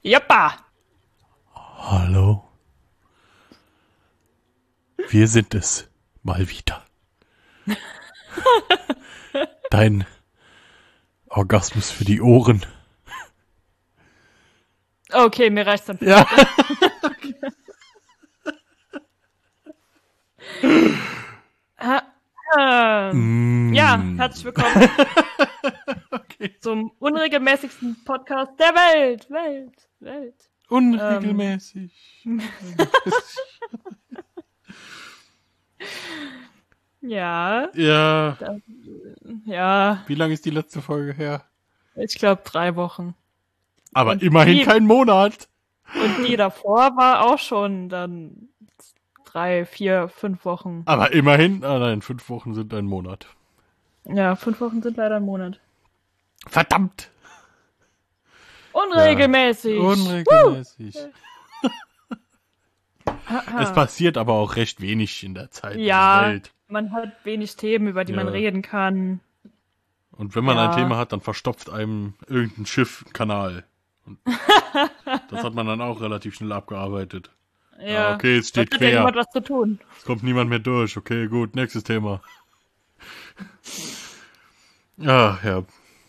Jappa! Hallo. Wir sind es. Mal wieder. Dein Orgasmus für die Ohren. Okay, mir reicht's dann. Ja. Ja, herzlich willkommen zum unregelmäßigsten Podcast der Welt. Unregelmäßig. Ja, Ja. ja, Wie lange ist die letzte Folge her? ich glaube 3 Wochen. Aber Und immerhin die- kein Monat. Und die davor war auch schon dann 3, 4, 5 Wochen. Aber immerhin, nein, 5 Wochen sind ein Monat. Ja, 5 Wochen sind leider ein Monat. Verdammt. Unregelmäßig. Unregelmäßig. Es passiert aber auch recht wenig in der Zeit in der Ja, Welt. man hat wenig Themen, über die man reden kann. Und wenn man Ja. ein Thema hat, dann verstopft einem irgendein Schiff einen Kanal. Und das hat man dann auch relativ schnell abgearbeitet. Ja, okay, es steht da hat ja quer. niemand was zu tun. Es kommt niemand mehr durch. Okay, gut, nächstes Thema. Ja.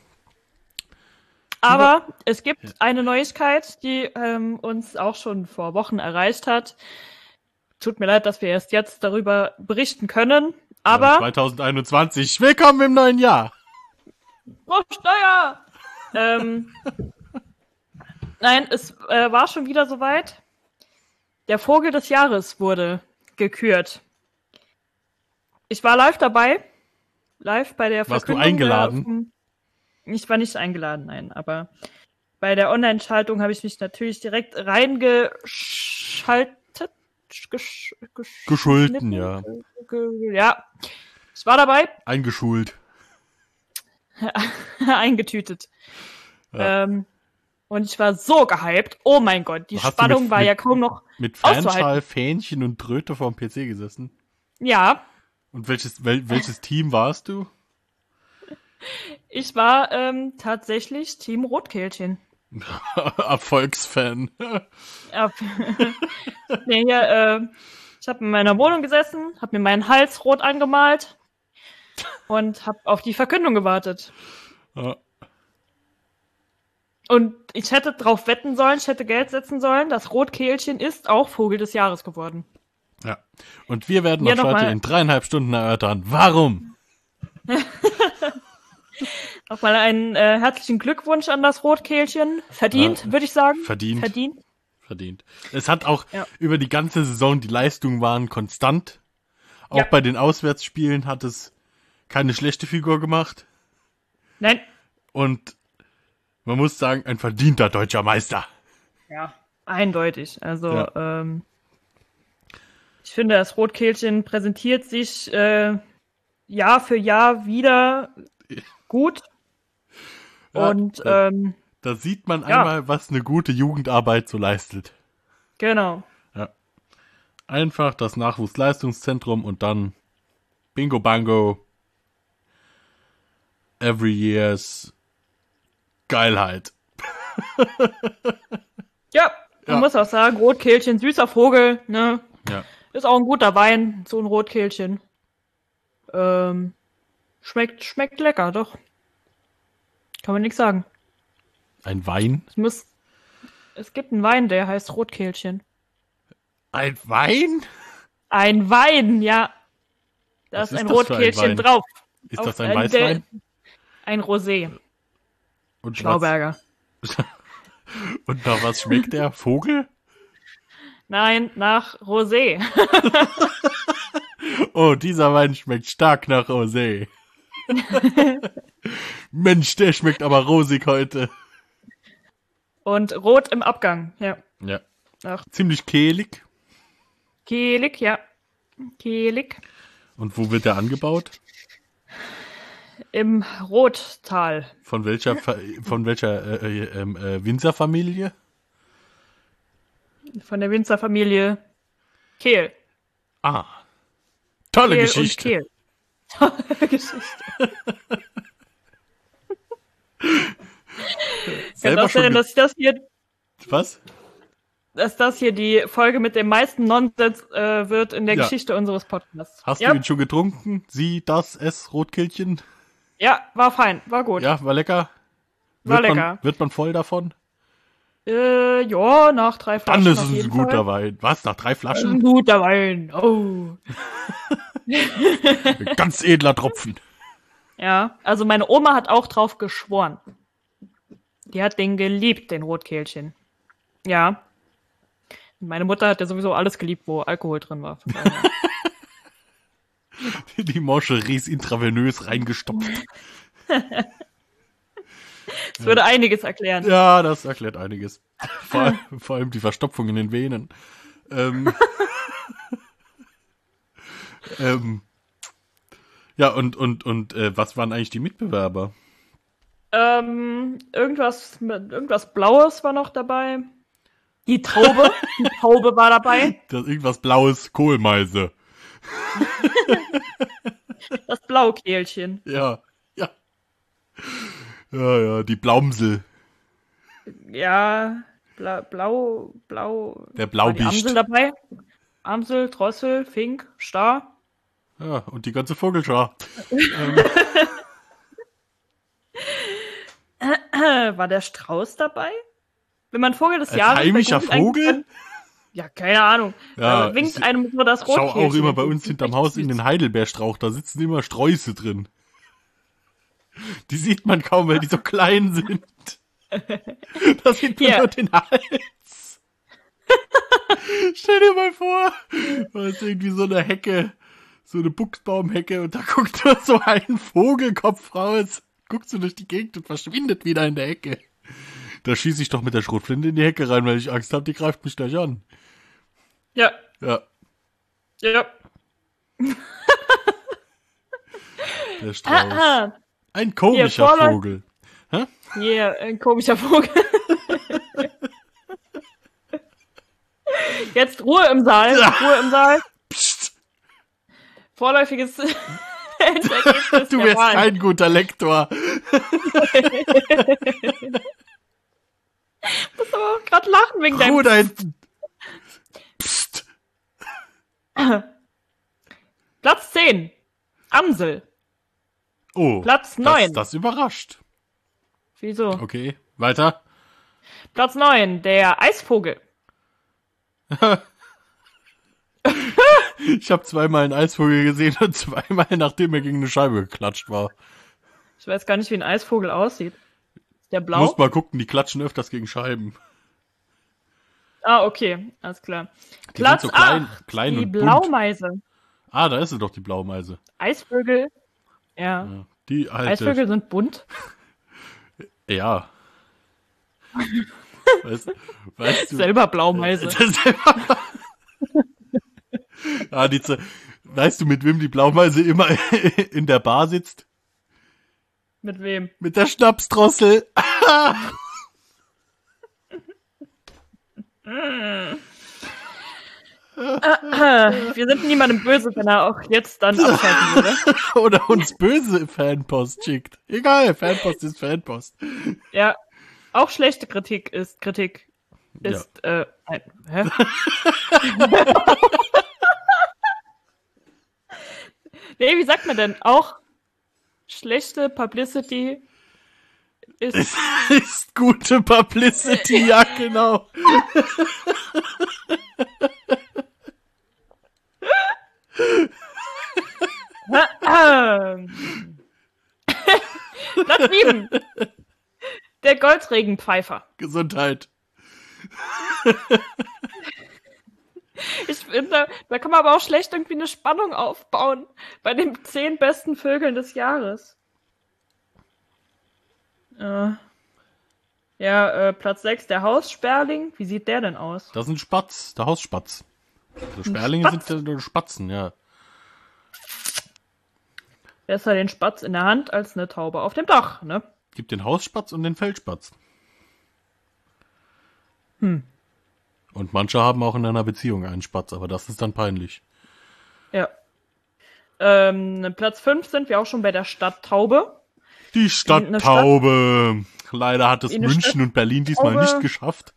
Aber es gibt eine Neuigkeit, die uns auch schon vor Wochen erreicht hat. Tut mir leid, dass wir erst jetzt darüber berichten können. Aber 2021. Willkommen im neuen Jahr. Steuer! Nein, es war schon wieder soweit. Der Vogel des Jahres wurde gekürt. Ich war live dabei. Live bei der Warst du Verkündung. eingeladen? Ich war nicht eingeladen, nein. Aber bei der Online-Schaltung habe ich mich natürlich direkt reingeschaltet. Geschulten, ja. Ja, ich war dabei. Eingeschult. Eingetütet. Ja. Und ich war so gehypt. Oh mein Gott, die Hast du Spannung war ja kaum noch Mit auszuhalten. Fanschal, Fähnchen und Tröte vorm PC gesessen. Ja, Und welches Team warst du? ich war tatsächlich Team Rotkehlchen. Erfolgsfan. Ja. Nee, hier, ich habe in meiner Wohnung gesessen, habe mir meinen Hals rot angemalt und habe auf die Verkündung gewartet. Ja. Und ich hätte drauf wetten sollen, ich hätte Geld setzen sollen, das Rotkehlchen ist auch Vogel des Jahres geworden. Ja. Und wir werden Hier euch heute nochmal- in 3,5 Stunden erörtern, warum. Nochmal einen herzlichen Glückwunsch an das Rotkehlchen. Verdient, würde ich sagen. Verdient. Es hat auch Ja. über die ganze Saison, die Leistungen waren konstant. Auch Ja. bei den Auswärtsspielen hat es keine schlechte Figur gemacht. Nein. Und man muss sagen, ein verdienter deutscher Meister. Ja, eindeutig. Also, Ja. ich finde, das Rotkehlchen präsentiert sich Jahr für Jahr wieder gut. Ja, Und Da sieht man Ja. einmal, was eine gute Jugendarbeit so leistet. genau. Einfach das Nachwuchsleistungszentrum und dann Bingo Bango. Every year's Geilheit. Ja, man Ja. muss auch sagen, Rotkehlchen, süßer Vogel, ne? Ja. Ist auch ein guter Wein, so ein Rotkehlchen. Schmeckt lecker, doch. Kann man nichts sagen. Ein Wein? Es gibt einen Wein, der heißt Rotkehlchen. Ein Wein? Ein Wein, ja. Da Was ist ein ist das für ein Rotkehlchen Wein? drauf. Ist Auf das ein der- Weißwein? Ein Rosé. Und Schlauberger. Und nach was schmeckt der? Vogel? Nein, nach Rosé. Oh, dieser Wein schmeckt stark nach Rosé. Mensch, der schmeckt aber rosig heute. Und rot im Abgang, ja. Ja. Ach. Ziemlich kehlig. Kehlig, ja. Kehlig. Und wo wird der angebaut? Im Rottal. Von welcher Winzerfamilie? Von der Winzerfamilie Kehl. Ah. Tolle Kehl Geschichte. und Kehl. Tolle Geschichte. Kann Selber auch sein, schon dass ich das hier Was? Dass das hier die Folge mit dem meisten Nonsens wird in der Ja. Geschichte unseres Podcasts. Hast ja. du ihn schon getrunken? Sie, das, es, Rotkehlchen? Ja, war fein, war gut. Ja, war lecker? War lecker. Wird man voll davon? Ja, nach 3 Flaschen. Dann ist auf es ein jeden guter Fall. Wein. Was, nach 3 Ein Flaschen? guter Wein. Oh. Ganz edler Tropfen. Ja, also meine Oma hat auch drauf geschworen. Die hat den geliebt, den Rotkehlchen. Ja. Meine Mutter hat ja sowieso alles geliebt, wo Alkohol drin war. Von daher. Die Moncheries intravenös reingestopft. Das würde einiges erklären. Ja, das erklärt einiges. Vor allem die Verstopfung in den Venen. Ja, und was waren eigentlich die Mitbewerber? Irgendwas Blaues war noch dabei. Die Taube. Die Taube war dabei. Das irgendwas Blaues, Kohlmeise. Das Blaukehlchen. Ja. Ja, die Blaumsel. Ja, Blau. Der War die Blaubicht. Amsel dabei? Amsel, Drossel, Fink, Star. Ja, und die ganze Vogelschar. War der Strauß dabei? Wenn man Vogel des Als Jahres... heimischer bei Google Vogel? eingibt, ja, keine Ahnung. Ja, Da winkt ich einem nur das Schau Rotkehlchen. auch immer bei uns hinterm Haus in den Heidelbeerstrauch, da sitzen immer Sträuße drin. Die sieht man kaum, weil die so klein sind. Da sieht man Hier. nur den Hals. Stell dir mal vor, da ist irgendwie so eine Hecke, so eine Buchsbaumhecke und da guckt nur so ein Vogelkopf raus. Guckst du durch die Gegend und verschwindet wieder in der Hecke. Da schieße ich doch mit der Schrotflinte in die Hecke rein, weil ich Angst habe, die greift mich gleich an. Ja, Ja, ja. der Strauß. Ein komischer Hier, Vogel. Hier, ein komischer Vogel. Jetzt Ruhe im Saal. Ruhe im Saal. Psst, Vorläufiges Endergebnis du der wärst Wahl. kein guter Lektor. Ich muss aber auch gerade lachen wegen deinem... Ruhe da hinten. Psst. Platz 10. Amsel. Oh, Platz 9. Das überrascht. Wieso? Okay, weiter. Platz 9. Der Eisvogel. Ich habe zweimal einen Eisvogel gesehen und zweimal, nachdem er gegen eine Scheibe geklatscht war. Ich weiß gar nicht, wie ein Eisvogel aussieht. Ist der blau? Muss mal gucken, die klatschen öfters gegen Scheiben. Ah, okay. Alles klar. Die Platz sind so klein, 8. klein Die und bunt. Blaumeise. Ah, da ist sie doch, die Blaumeise. Eisvögel. Ja. Ja, die alte. Eisvögel sind bunt. Ja. Weißt du? Selber Blaumeise. Ah, weißt du, mit wem die Blaumeise immer in der Bar sitzt? Mit wem? Mit der Schnapsdrossel. Wir sind niemandem böse, wenn er auch jetzt dann abschalten würde. Oder uns böse Fanpost schickt. Egal, Fanpost ist Fanpost. Ja. Auch schlechte Kritik ist Kritik. Ist, hä? Nee, wie sagt man denn? Auch schlechte Publicity ist. Es ist gute Publicity, ja, genau. Platz 7. Der Goldregenpfeifer. Gesundheit. Ich finde, da kann man aber auch schlecht irgendwie eine Spannung aufbauen bei den 10 besten Vögeln des Jahres. Platz 6, der Haussperling. Wie sieht der denn aus? Das ist ein Spatz, der Hausspatz. Die Sperlinge Spatz? sind ja Spatzen, ja. Besser den Spatz in der Hand als eine Taube auf dem Dach, ne? Gibt den Hausspatz und den Feldspatz. Und manche haben auch in einer Beziehung einen Spatz, aber das ist dann peinlich. Ja. Platz 5 sind wir auch schon bei der Stadttaube. Die Stadttaube. Leider hat es Wie eine München und Berlin diesmal Stadttaube. nicht geschafft.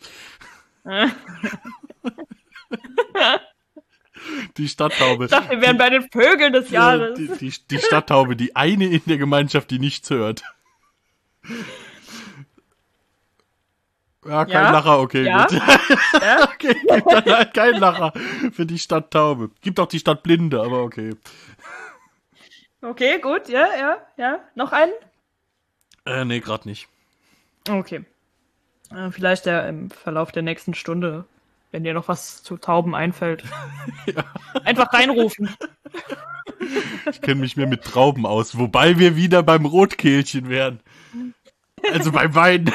Die Stadttaube. Ich dachte, wir wären bei den Vögeln des Jahres. Die Stadttaube, die eine in der Gemeinschaft, die nichts hört. Ja, kein Ja? Lacher, okay, Ja? gut. Ja? Okay, gibt dann halt kein Lacher für die Stadttaube. Gibt auch die Stadtblinde, aber okay. Okay, gut, ja. Noch einen? Nee, gerade nicht. Okay. Vielleicht im Verlauf der nächsten Stunde, wenn dir noch was zu Tauben einfällt. Einfach reinrufen. Ich kenne mich mehr mit Trauben aus, wobei wir wieder beim Rotkehlchen wären. Also beim Wein.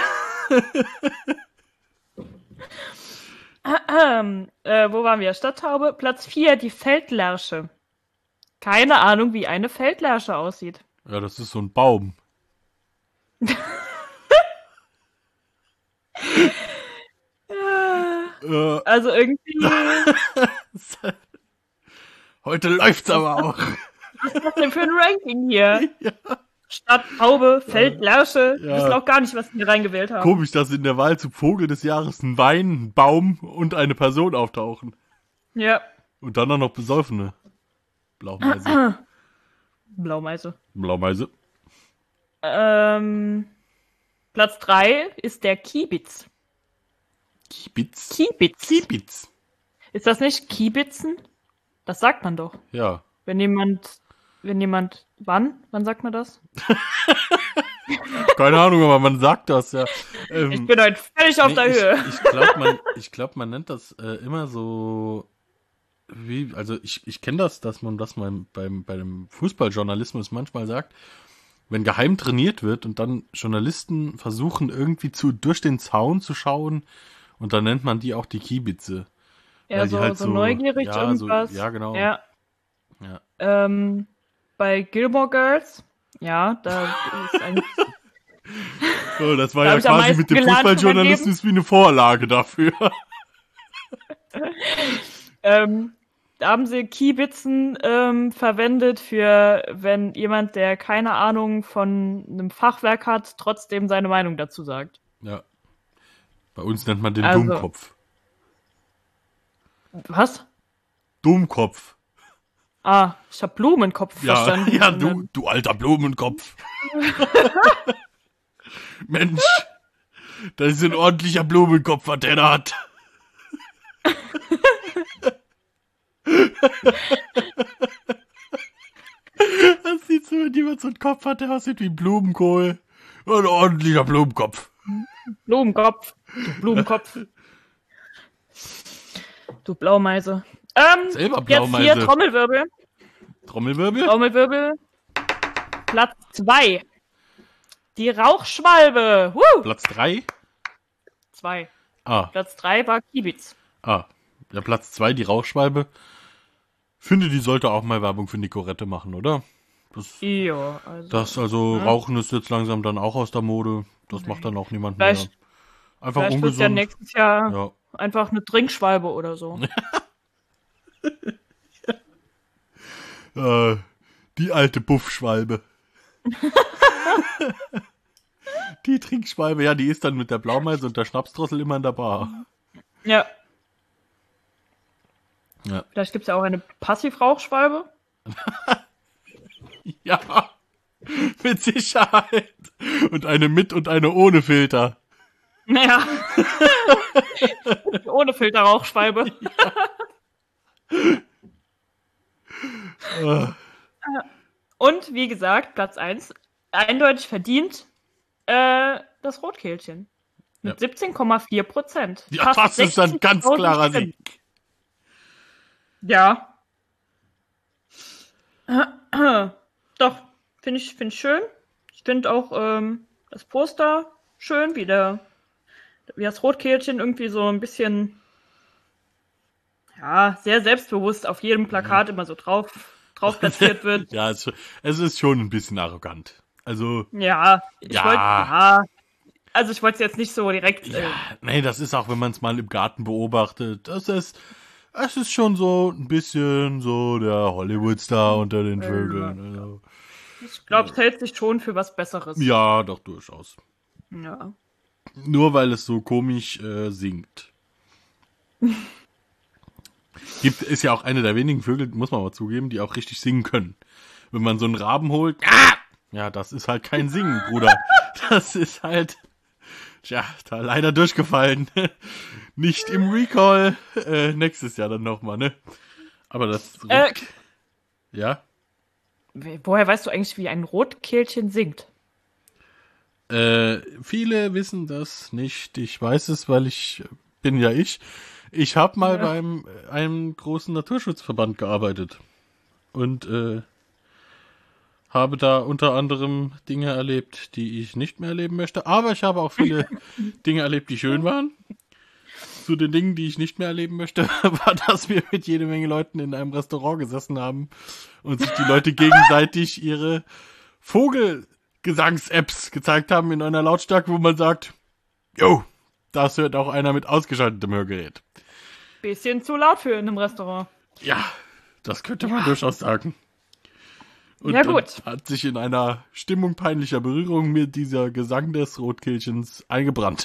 Wo waren wir? Stadttaube. Platz 4, die Feldlerche. Keine Ahnung, wie eine Feldlerche aussieht. Ja, das ist so ein Baum. Also irgendwie, Heute läuft's aber auch. was ist das denn für ein Ranking hier? Stadttaube, Feldlerche. Wir Ja. wissen auch gar nicht, was wir hier reingewählt haben. Komisch, dass in der Wahl zu Vogel des Jahres ein Wein, ein Baum und eine Person auftauchen. Ja, Und dann auch noch besoffene. Blaumeise. Blaumeise. Blaumeise. Platz 3 ist der Kiebitz. Kiebitz. Kiebitz. Kiebitz. Ist das nicht Kiebitzen? Das sagt man doch. Ja. Wenn jemand, wann sagt man das? Keine Ahnung, aber man sagt das, ja. Ich bin heute völlig auf der Höhe. Ich glaube, man nennt das immer so, also ich kenne das, dass man das mal bei dem Fußballjournalismus manchmal sagt, wenn geheim trainiert wird und dann Journalisten versuchen irgendwie durch den Zaun zu schauen und dann nennt man die auch die Kiebitze. Ja, weil die so, halt so neugierig ja, irgendwas. ja, genau. Ja. Ja. Bei Gilmore Girls, ja, da ist eigentlich So, das war Da ja hab ich am quasi meisten mit dem gelernt für mein Fußballjournalismus wie eine Vorlage dafür. da haben sie Kiebitzen verwendet für, wenn jemand, der keine Ahnung von einem Fachwerk hat, trotzdem seine Meinung dazu sagt. Ja. Bei uns nennt man den Also- Dummkopf. Was? Dummkopf. Ah, ich hab Blumenkopf Ja, verstanden. ja, du alter Blumenkopf. Mensch, das ist ein ordentlicher Blumenkopf, was der da hat. Das sieht so, wenn jemand so einen Kopf hat, der aussieht wie Blumenkohl. Ein ordentlicher Blumenkopf. Blumenkopf. Du Blumenkopf. Du Blaumeise. Selber Jetzt Blaumeise. hier Trommelwirbel. Trommelwirbel? Trommelwirbel. Platz 2. Die Rauchschwalbe. Platz 3? 2. Ah, Platz 3 war Kiebitz. ja, Platz 2, die Rauchschwalbe. Finde, die sollte auch mal Werbung für Nicorette machen, oder? Ja, also. Rauchen ist jetzt langsam dann auch aus der Mode. Das macht dann auch niemand mehr. Vielleicht- Einfach Vielleicht wird ja ungesund. nächstes Jahr Ja. einfach eine Trinkschwalbe oder so. Die alte Buffschwalbe. Die Trinkschwalbe, ja, die ist dann mit der Blaumeise und der Schnapsdrossel immer in der Bar. Ja. Ja. Vielleicht gibt es ja auch eine Passivrauchschwalbe. Ja, mit Sicherheit. Und eine mit und eine ohne Filter. Naja. Ohne Filterrauchschwalbe. Und wie gesagt, Platz 1, eindeutig verdient das Rotkehlchen. Mit 17,4%. Ja, das ist ein ganz 60.000 klarer Stimmen. Sieg. Ja. Doch, finde ich schön. Ich finde auch das Poster schön, wie das Rotkehlchen irgendwie so ein bisschen, ja, sehr selbstbewusst auf jedem Plakat immer so drauf platziert wird. Ja, es ist schon ein bisschen arrogant. Also, Ja, ich Ja. wollte, ja. Also ich wollte es jetzt nicht so direkt. nee, das ist auch, wenn man es mal im Garten beobachtet, es ist schon so ein bisschen so der Hollywood-Star unter den Vögeln. Also. Ich glaube, es hält sich schon für was Besseres. Ja, doch, durchaus. Ja. Nur weil es so komisch singt. Ist ja auch eine der wenigen Vögel, muss man mal zugeben, die auch richtig singen können. Wenn man so einen Raben holt, ja, das ist halt kein Singen, Bruder. Das ist halt, tja, da leider durchgefallen. Nicht im Recall. Nächstes Jahr dann nochmal, ne? Aber das... ja? Woher weißt du eigentlich, wie ein Rotkehlchen singt? Viele wissen das nicht. Ich weiß es, weil ich bin ja ich. Ich habe mal beim einem großen Naturschutzverband gearbeitet. Und habe da unter anderem Dinge erlebt, die ich nicht mehr erleben möchte. Aber ich habe auch viele Dinge erlebt, die schön waren. Zu den Dingen, die ich nicht mehr erleben möchte, war, dass wir mit jede Menge Leuten in einem Restaurant gesessen haben und sich die Leute gegenseitig ihre Vogelgesangs-Apps gezeigt haben in einer Lautstärke, wo man sagt, jo, das hört auch einer mit ausgeschaltetem Hörgerät. Bisschen zu laut für in einem Restaurant. Ja, das könnte man durchaus sagen. Und ja, gut. dann hat sich in einer Stimmung peinlicher Berührung mir dieser Gesang des Rotkehlchens eingebrannt.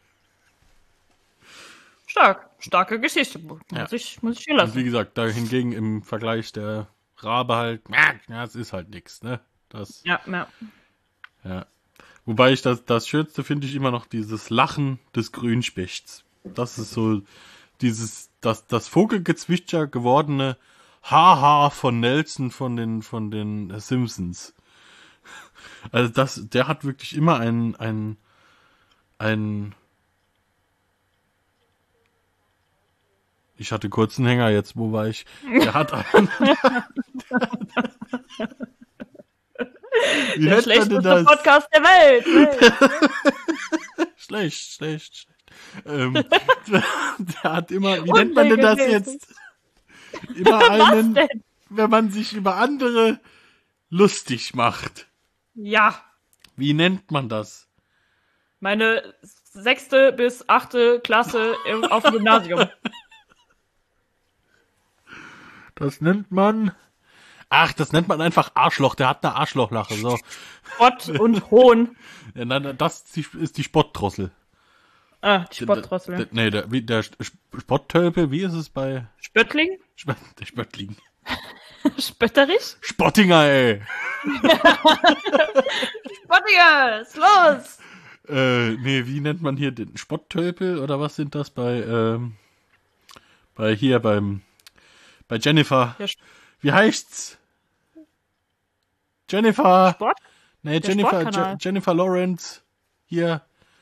Starke Geschichte. Muss ich hier Und lassen. wie gesagt, da hingegen im Vergleich der Rabe halt, ja, es ist halt nix, ne? Das, Ja. ja. Wobei ich das Schönste finde ich immer noch dieses Lachen des Grünspechts. Das ist so das Vogelgezwitscher gewordene Haha von Nelson von den Simpsons. Also der hat wirklich immer ein ich hatte kurzen Hänger jetzt, wo war ich? Der hat einen, wie Der nennt man denn schlechteste das? Podcast der Welt. Schlecht. Der hat immer, wie nennt man denn das jetzt? Immer einen, denn? wenn man sich über andere lustig macht. Ja. Wie nennt man das? Meine 6. bis 8. Klasse auf dem Gymnasium. Das nennt man... Ach, das nennt man einfach Arschloch. Der hat eine Arschlochlache. So. Spott und Hohn. Ja, nein, das ist die Spottdrossel. Ah, die Spottdrossel. Nee, der Spotttölpel, wie ist es bei... Spöttling? Der Spöttling. Spötterich? Spottinger, ey! Spottinger, ist los! Nee, wie nennt man hier den Spotttölpel oder was sind das bei Jennifer? Der Wie heißt's? Jennifer! Sport? Nee, Der Jennifer, Sportkanal. Jennifer Lawrence. Hier.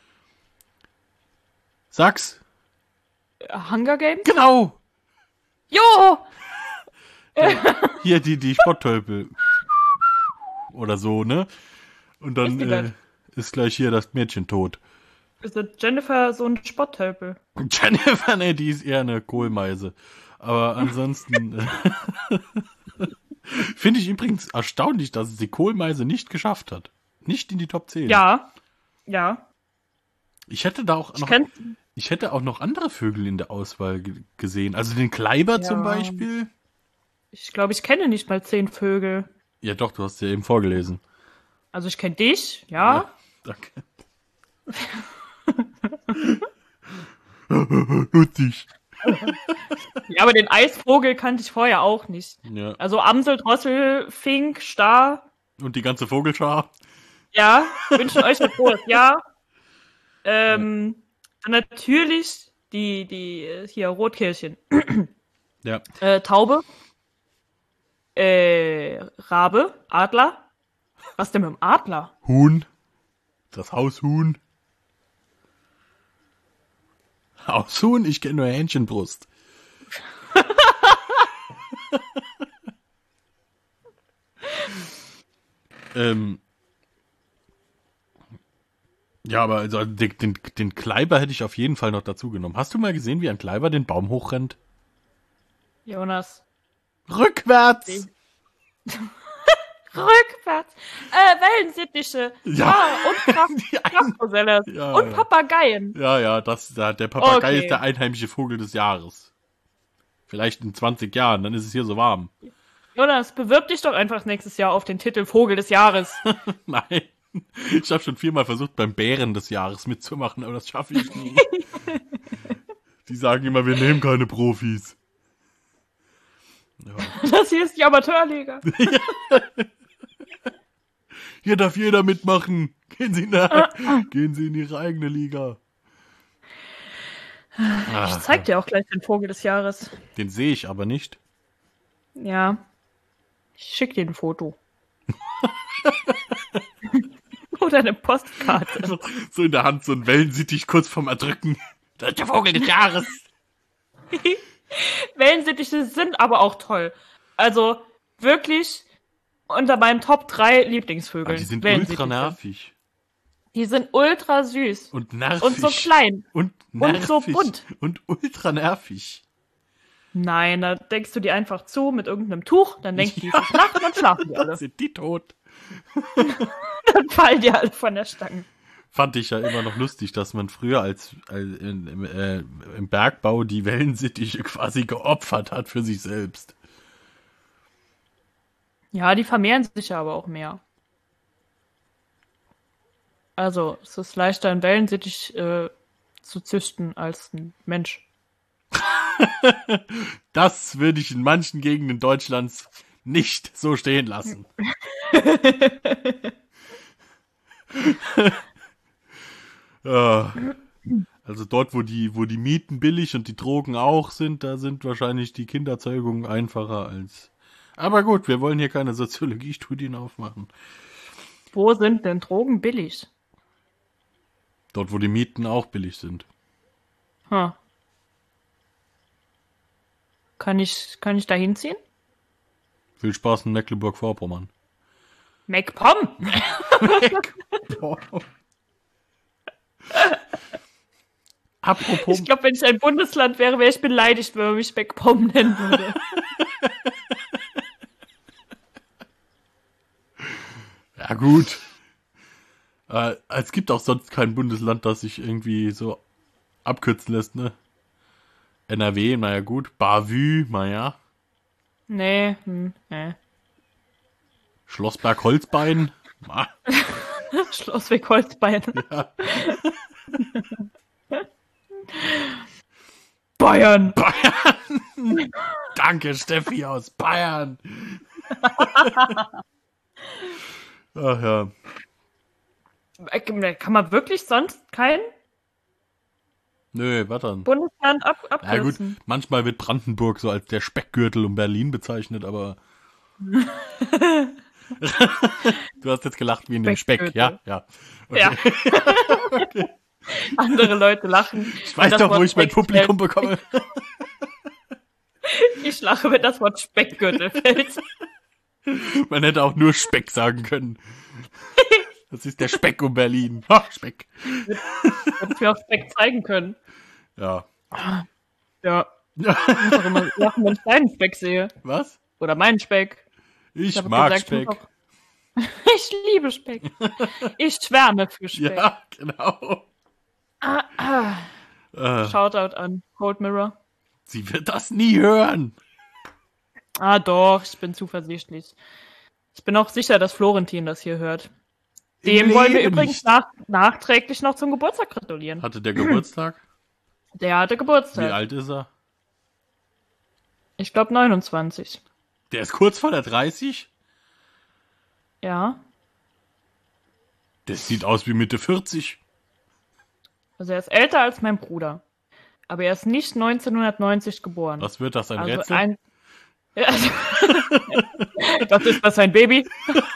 Sag's. Hunger Games? Genau! Jo! Hier die Spotttölpel. Oder so, ne? Und Ist die dann das? ist gleich hier das Mädchen tot. Ist das Jennifer so ein Spotttölpel? Jennifer, nee, die ist eher eine Kohlmeise. Aber ansonsten finde ich übrigens erstaunlich, dass es die Kohlmeise nicht geschafft hat. Nicht in die Top 10. Ja. Ich hätte da auch noch, ich hätte auch noch andere Vögel in der Auswahl gesehen. Also den Kleiber zum Beispiel. Ich glaube, ich kenne nicht mal 10 Vögel. Ja doch, du hast ja eben vorgelesen. Also ich kenne dich, ja. Danke. Lustig. Ja, aber den Eisvogel kannte ich vorher auch nicht. Ja. Also Amsel, Drossel, Fink, Star. Und die ganze Vogelschar. Ja, wünschen euch ein frohes Jahr. Dann natürlich die hier Rotkehlchen. Ja. Taube. Rabe. Adler. Was denn mit dem Adler? Huhn. Das Haushuhn. Haushuhn? Ich kenne nur Hähnchenbrust. Ja, aber also den Kleiber hätte ich auf jeden Fall noch dazu genommen. Hast du mal gesehen, wie ein Kleiber den Baum hochrennt? Jonas. Rückwärts! Rückwärts. Wellensittiche. Ja. Und Kraftroselle. Ja, und ja. Papageien. Ja, der Papagei Okay. ist der einheimische Vogel des Jahres. Vielleicht in 20 Jahren, dann ist es hier so warm. Jonas, bewirb dich doch einfach nächstes Jahr auf den Titel Vogel des Jahres. Nein. Ich habe schon 4-mal versucht, beim Bären des Jahres mitzumachen, aber das schaffe ich nie. Die sagen immer, wir nehmen keine Profis. Ja. Das hier ist die Amateurliga. Hier darf jeder mitmachen. Gehen Sie in Ihre eigene Liga. Ich zeig dir auch gleich den Vogel des Jahres. Den sehe ich aber nicht. Ja. Ich schick dir ein Foto. Oder eine Postkarte. So in der Hand, so ein Wellensittich kurz vorm Erdrücken. Das ist der Vogel des Jahres. Wellensittiche sind aber auch toll. Also wirklich unter meinen Top 3 Lieblingsvögeln. Die sind ultra nervig. Die sind ultra süß. Und nervig. Und so klein. Und nervig. Und so bunt. Und ultra nervig. Nein, da denkst du die einfach zu mit irgendeinem Tuch, dann denken die sich nach und dann schlafen die alle. Dann sind die tot. Dann fallen die alle von der Stange. Fand ich ja immer noch lustig, dass man früher im Bergbau die Wellensittiche quasi geopfert hat für sich selbst. Ja, die vermehren sich ja aber auch mehr. Also, es ist leichter, einen Wellensittich zu züchten als ein Mensch. Das würde ich in manchen Gegenden Deutschlands nicht so stehen lassen. Also dort, wo die Mieten billig und die Drogen auch sind, da sind wahrscheinlich die Kinderzeugungen einfacher als... Aber gut, wir wollen hier keine Soziologiestudien aufmachen. Wo sind denn Drogen billig? Dort, wo die Mieten auch billig sind. Huh. Kann ich da hinziehen? Viel Spaß in Mecklenburg-Vorpommern. MacPom! Apropos... Ich glaube, wenn ich ein Bundesland wäre, wäre ich beleidigt, wenn man mich MacPom nennen würde. Ja gut. Es gibt auch sonst kein Bundesland, das sich irgendwie so abkürzen lässt, ne? NRW, naja gut. Bavü, naja. Nee, Schlossberg-Holzbein. Schlossweg-Holzbein. Ja. Bayern! Bayern! Danke, Steffi aus Bayern! Ach ja. Kann man wirklich sonst kein Nö, warte. Bundesland Ja gut, abkürzen? manchmal wird Brandenburg so als der Speckgürtel um Berlin bezeichnet, aber... Du hast jetzt gelacht wie in dem Speck, ja? Ja. Okay. Ja. Okay. Andere Leute lachen. Ich weiß doch, wo ich mein Publikum bekomme. Ich lache, wenn das Wort Speckgürtel fällt. Man hätte auch nur Speck sagen können. Das ist der Speck um Berlin. Ha, Speck. Hätte ich mir auch Speck zeigen können. Ja. Ja. Ich muss auch immer lachen, wenn ich deinen Speck sehe. Was? Oder meinen Speck. Ich habe mag gesagt, Speck. Ich liebe Speck. Ich schwärme für Speck. Ja, genau. Shoutout an Cold Mirror. Sie wird das nie hören. Ah doch, ich bin zuversichtlich. Ich bin auch sicher, dass Florentin das hier hört. Dem wollen wir übrigens nachträglich noch zum Geburtstag gratulieren. Hatte der Geburtstag? Der hatte Geburtstag. Wie alt ist er? Ich glaube 29. Der ist kurz vor der 30? Ja. Das sieht aus wie Mitte 40. Also er ist älter als mein Bruder. Aber er ist nicht 1990 geboren. Was wird das, ein Also Rätsel? Was ist das, ein Baby?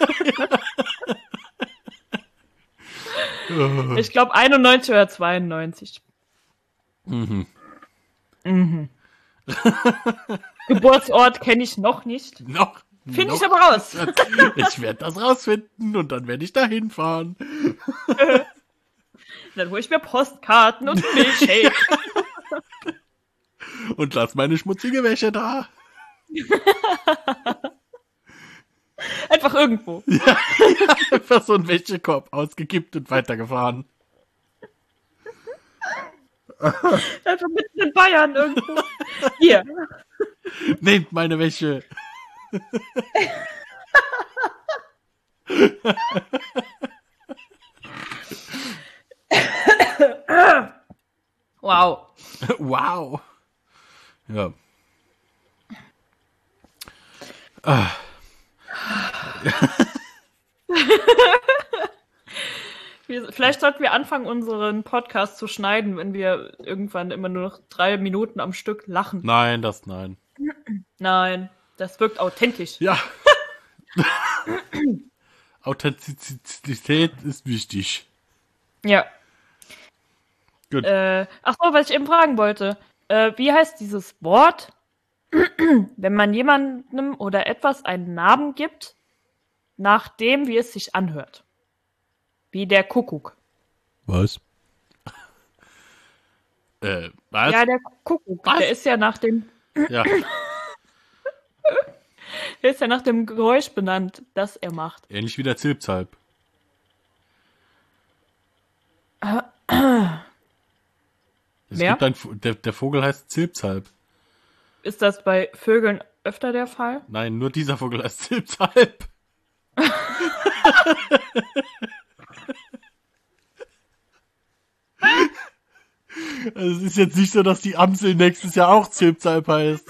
Ich glaube 91 oder 92. Mhm. Geburtsort kenne ich noch nicht. Finde ich aber raus. Ich werde das rausfinden und dann werde ich da hinfahren. Dann hole ich mir Postkarten und Milchshake. Und lass meine schmutzige Wäsche da. Einfach irgendwo. Ja, einfach so ein Wäschekorb ausgekippt und weitergefahren. Einfach mitten in Bayern irgendwo. Hier. Nehmt meine Wäsche. Wow. Wow. Ja. Vielleicht sollten wir anfangen, unseren Podcast zu schneiden, wenn wir irgendwann immer nur noch 3 Minuten am Stück lachen. Nein. Nein, das wirkt authentisch. Ja. Authentizität ist wichtig. Ja. Gut. Ach so, was ich eben fragen wollte. Wie heißt dieses Wort, wenn man jemandem oder etwas einen Namen gibt, nach dem, wie es sich anhört? Wie der Kuckuck. Was? Was? Ja, der Kuckuck. Was? Der ist ja nach dem, Ja. der ist ja nach dem Geräusch benannt, das er macht. Ähnlich wie der Zilpzalp. Wer? Der Vogel heißt Zilpzalp. Ist das bei Vögeln öfter der Fall? Nein, nur dieser Vogel heißt Zilpzalp. Also es ist jetzt nicht so, dass die Amsel nächstes Jahr auch Zilpzalp heißt.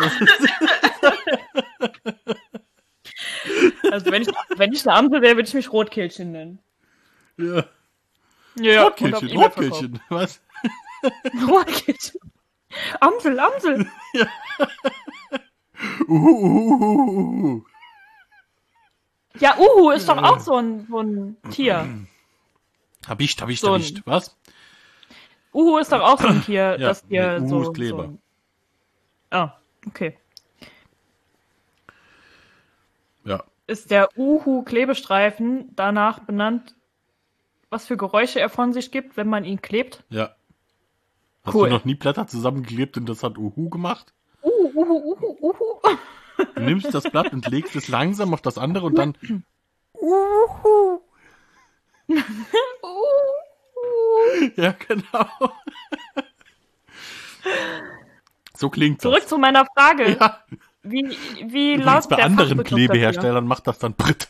Also wenn ich eine Amsel wäre, würde ich mich Rotkehlchen nennen. Ja. Ja, Rotkehlchen, Rotkehlchen. Was? Rotkehlchen. Amsel. Uhu. Ja, Uhu ist doch auch so ein Tier. Hab ich. So Was? Uhu ist doch auch so ein Tier, Ja, das dir Uhu so... ist Kleber. So ah, okay. Ja. Ist der Uhu-Klebestreifen danach benannt, was für Geräusche er von sich gibt, wenn man ihn klebt? Ja. Hast Cool. du noch nie Blätter zusammengeklebt und das hat Uhu gemacht? Uhu. Du nimmst das Blatt und legst es langsam auf das andere und dann... Uhu. Ja, genau. So klingt Zurück das. zu meiner Frage. Ja. Wie Übrigens lautet bei der anderen Fachbegriff Klebeherstellern macht das dann Pritt.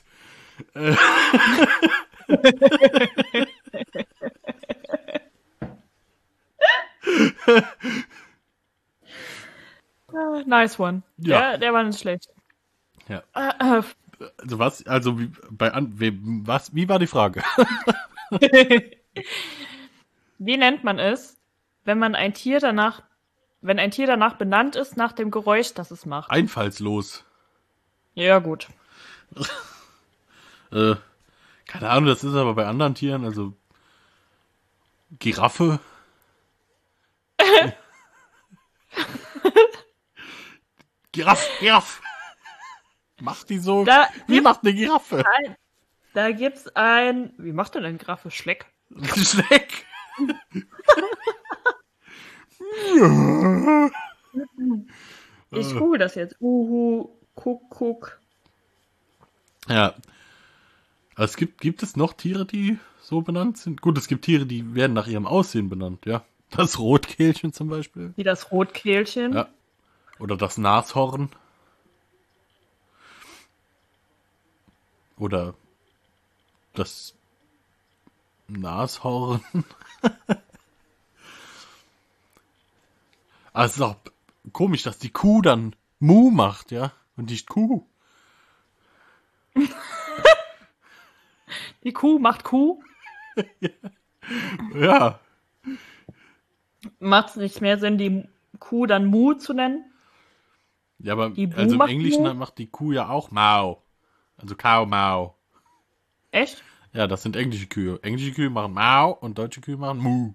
dafür? Nice one. Ja. Der war nicht schlecht. Ja. Also was? Also wie war die Frage? Wie nennt man es, wenn ein Tier danach benannt ist nach dem Geräusch, das es macht? Einfallslos. Ja, gut. Keine Ahnung, das ist aber bei anderen Tieren, also Giraffe. Giraffe. Macht die so? Wie macht eine Giraffe? Da gibt's wie macht denn ein Giraffe? Schleck? Schleck. Ich google das jetzt. Uhu, Kuckuck. Ja. Also gibt es noch Tiere, die so benannt sind? Gut, es gibt Tiere, die werden nach ihrem Aussehen benannt, ja. Das Rotkehlchen zum Beispiel. Wie das Rotkehlchen. Ja. Oder das Nashorn. Oder das Nashorn. Aber es ist auch komisch, dass die Kuh dann Mu macht, ja. Und nicht Kuh. Die Kuh macht Kuh. Ja. Macht es nicht mehr Sinn, die Kuh dann Mu zu nennen? Ja, aber Die Bu also im macht Englischen Mu? macht die Kuh ja auch Mau. Also Cow Mau. Echt? Ja, das sind englische Kühe. Englische Kühe machen Mau und deutsche Kühe machen Mu.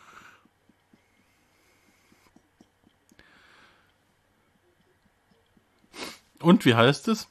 Und wie heißt es?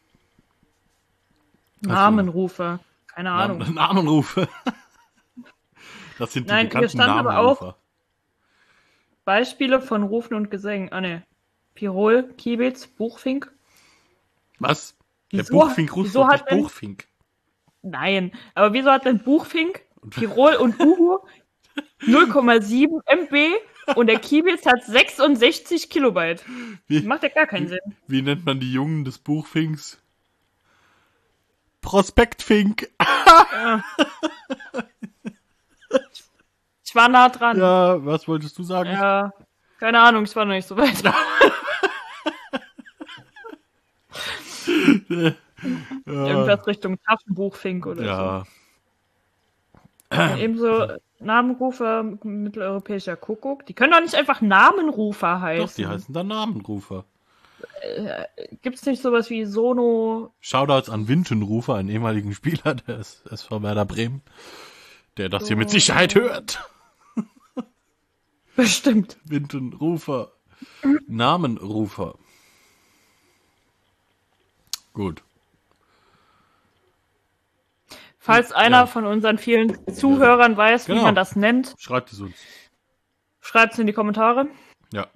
Namenrufe. Keine Ahnung. Namenrufe. Das sind die Nein, hier bekannten stand aber Namenrufer. Beispiele von Rufen und Gesängen. Ah, ne. Pirol, Kiebitz, Buchfink. Was? Der Wieso- Buchfink ruft wieso doch hat nicht denn- Buchfink. Nein. Aber wieso hat denn Buchfink, Pirol und Uhu 0,7 MB und der Keybase hat 66 Kilobyte. Macht ja gar keinen Sinn. Wie nennt man die Jungen des Buchfinks? Prospektfink. Ja. Ich war nah dran. Ja, was wolltest du sagen? Ja, keine Ahnung, ich war noch nicht so weit. Irgendwas Richtung Taschenbuchfink oder so. Ja, ebenso Namenrufer, mitteleuropäischer Kuckuck. Die können doch nicht einfach Namenrufer heißen. Doch, die heißen dann Namenrufer. Gibt's nicht sowas wie Sono? Shoutouts an Wintenrufer, einen ehemaligen Spieler des SV Werder Bremen, der das hier mit Sicherheit hört. Bestimmt. Wintenrufer. Namenrufer. Gut. Falls einer von unseren vielen Zuhörern weiß, wie man das nennt, schreibt es uns. Schreibt es in die Kommentare. Ja.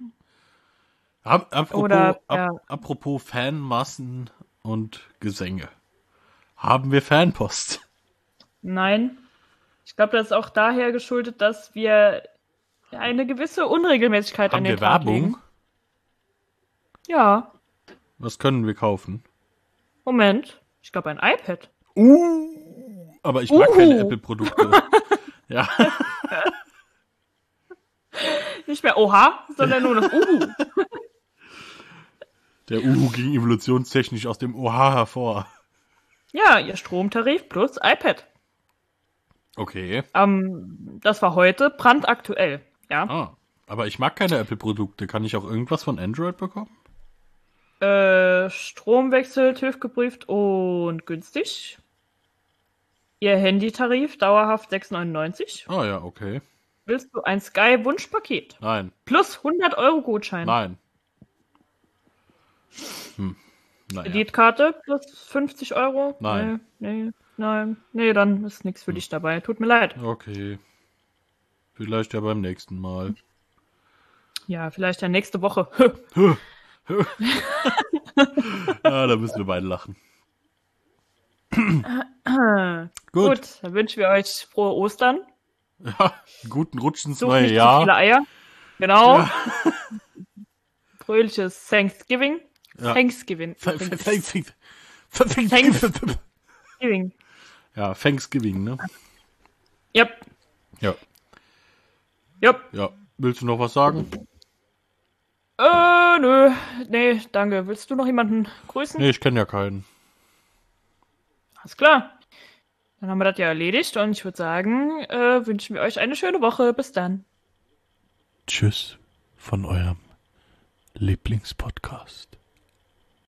Apropos Fanmassen und Gesänge. Haben wir Fanpost? Nein. Ich glaube, das ist auch daher geschuldet, dass wir eine gewisse Unregelmäßigkeit an den Tag legen. Haben wir Werbung? Ja. Was können wir kaufen? Moment. Ich glaube, ein iPad. Aber ich mag keine Apple-Produkte. Ja. Nicht mehr Oha, sondern nur noch Der ging evolutionstechnisch aus dem Oha hervor. Ja, ihr Stromtarif plus iPad. Okay. Das war heute brandaktuell, ja. Ah, aber ich mag keine Apple-Produkte. Kann ich auch irgendwas von Android bekommen? Stromwechsel, TÜV geprüft und günstig. Ihr Handytarif, dauerhaft 6,99. Ah ja, okay. Willst du ein Sky-Wunschpaket? Nein. Plus 100 € Gutschein? Nein. Naja. Kreditkarte plus 50 €? Nein. Nee, dann ist nichts für dich dabei. Tut mir leid. Okay. Vielleicht ja beim nächsten Mal. Ja, vielleicht ja nächste Woche. Da müssen wir beide lachen. Gut, dann wünschen wir euch frohe Ostern. Ja, guten Rutsch ins Sucht neue nicht Jahr. Zu viele Eier. Genau. Ja. Fröhliches Thanksgiving. Ja. Thanksgiving. Thanksgiving. Ja, Thanksgiving, ne? Yep. Ja. Yep. Ja. Willst du noch was sagen? Nö. Nee, danke. Willst du noch jemanden grüßen? Nee, ich kenne ja keinen. Alles klar. Dann haben wir das ja erledigt und ich würde sagen, wünschen wir euch eine schöne Woche. Bis dann. Tschüss von eurem Lieblingspodcast.